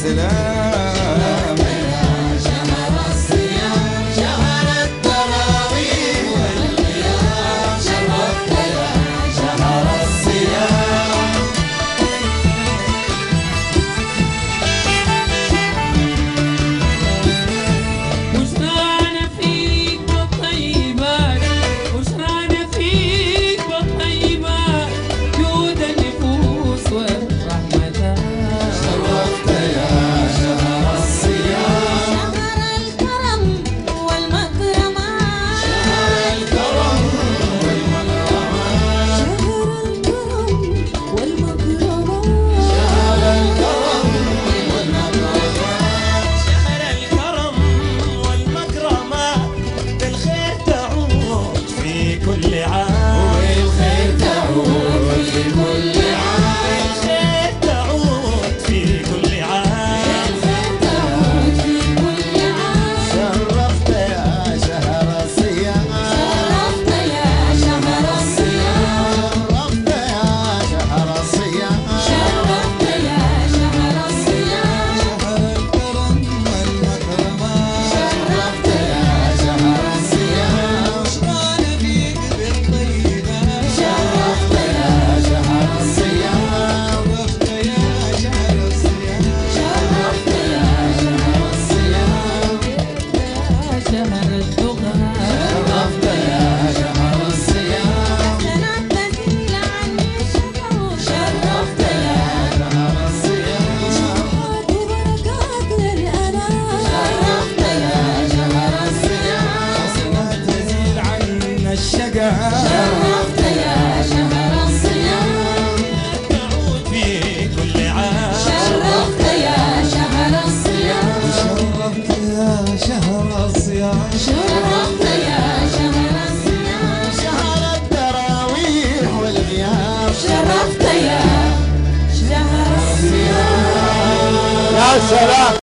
سلام يا شهر الصيام شهر التراويح والقيام شرفت يا شهر الصيام بشرانا فيك بالطيبات بشرانا فيك بالطيبات جود النفوس والرحمتات شرفت يا شهر الصيام شهر الكرم والمكرمات شهر الكرم والمكرمات شهر الكرم والمكرمات شهر الكرم والمكرمات شهر الكرم والمكرمات بالخير تعود في كل عام والخير تعود في كل عام بالخير تعود في كل عام تعود في كل عام شرفت يا شهر الصيام شرفت يا شهر الصيام شرفت يا شهر الصيام شرفت يا شهر الصيام شهر الكرم والمكرمات شرفت يا شهر الصيام بشرانا فيك بالطيبات شرفت يا شهر الصيام شرفت يا شهر الصيام شرفت يا شهر الصيام يا شهر الدغى شرفت يا شهر الصيام سنة تزيل عني الشهر شرفت يا شهر الصيام شهر وبركات للأنام شرفت يا شهر الصيام حسنات تزيل عنا الشقا شرفت يا شهر الصيام تعود في كل عام شرفت يا شهر الصيام شرفت يا شهر الصيام شرفت يا شهر الصيام شهر التراويح والغياب شرفت يا شهر الصيام يا سلام.